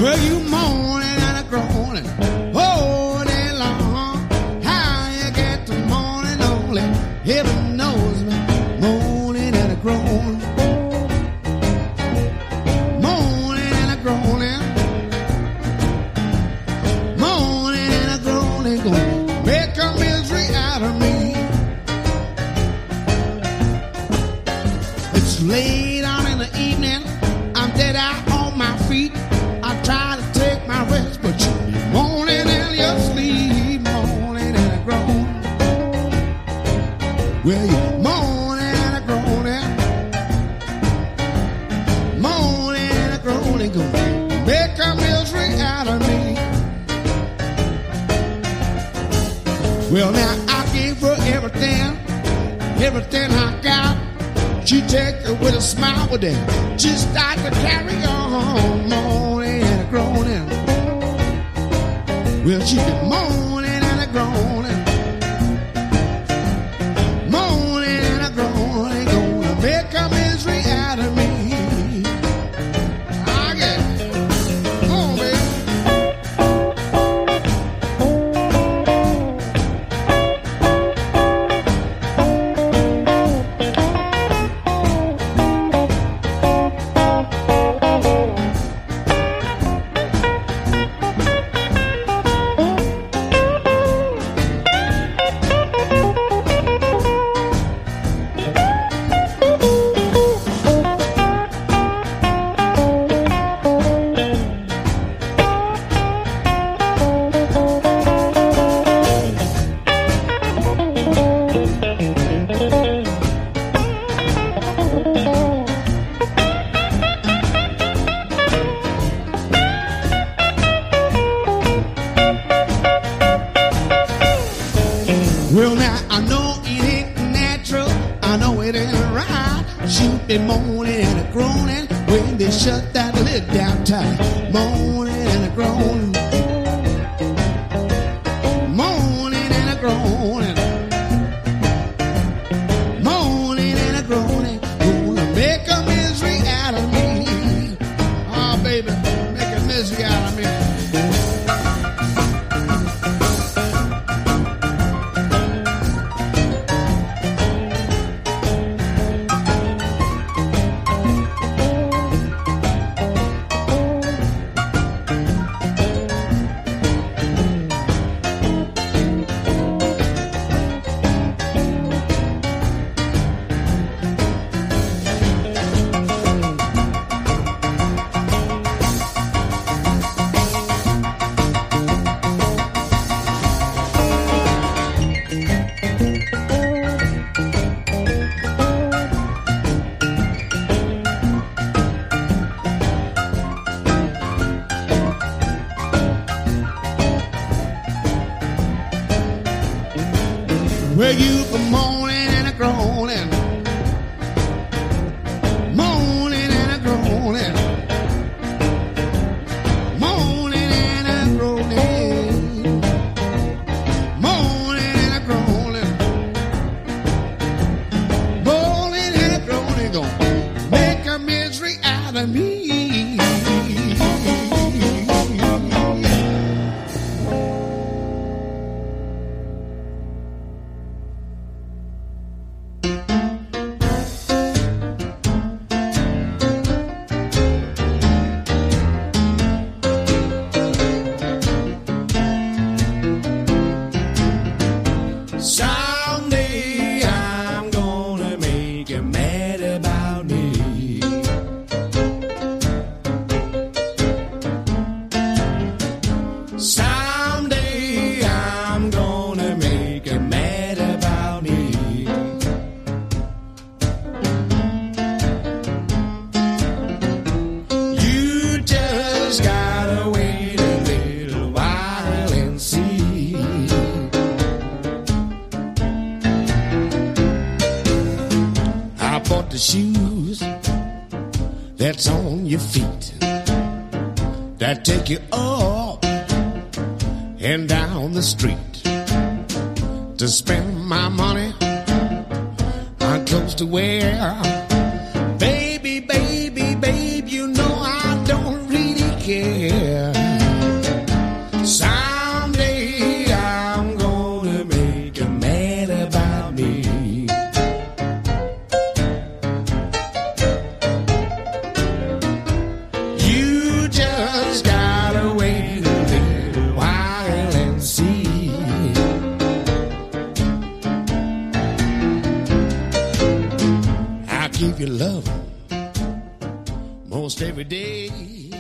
Well, you moaning and a groaning all day long. How you get to moaning only heaven knows me. Moaning and a groaning, moaning and a groaning, moaning and a groaning, gonna make a misery out of me. It's late on in the evening, I'm dead out on my feet. I try to take my rest, but you be moaning in your sleep, moaning and a groaning. Well, you moaning and a groaning, moaning and a groaning, gonna make a misery out of me. Well, now I gave her everything I got. She take it with a smile, but then she start to carry on, moaning and a groaning. Well, she be moaning and a groaning, moaning and a groaning, gonna make a misery out of me. I get it. Come on, baby. Well, now I know it ain't natural, I know it ain't right. She be moaning and a groaning when they shut that lid down tight. Moaning and a groaning, moaning and a groaning, moaning and a groaning, gonna make a misery out of me. Oh, baby, make a misery out of me. Well, you be moaning and a groaning, moaning and a groaning, moaning and a groaning, moaning and a groaning, moaning and a groaning, gonna make a misery out of me. Someday I'm gonna make you mad about me. Someday I'm gonna make you mad about me. You just gotta wait a little while and see. I bought the shoes that's on your feet that take you up and down the street. To spend my money on clothes to wear. Baby, baby, babe, you know I don't really care. love most every day.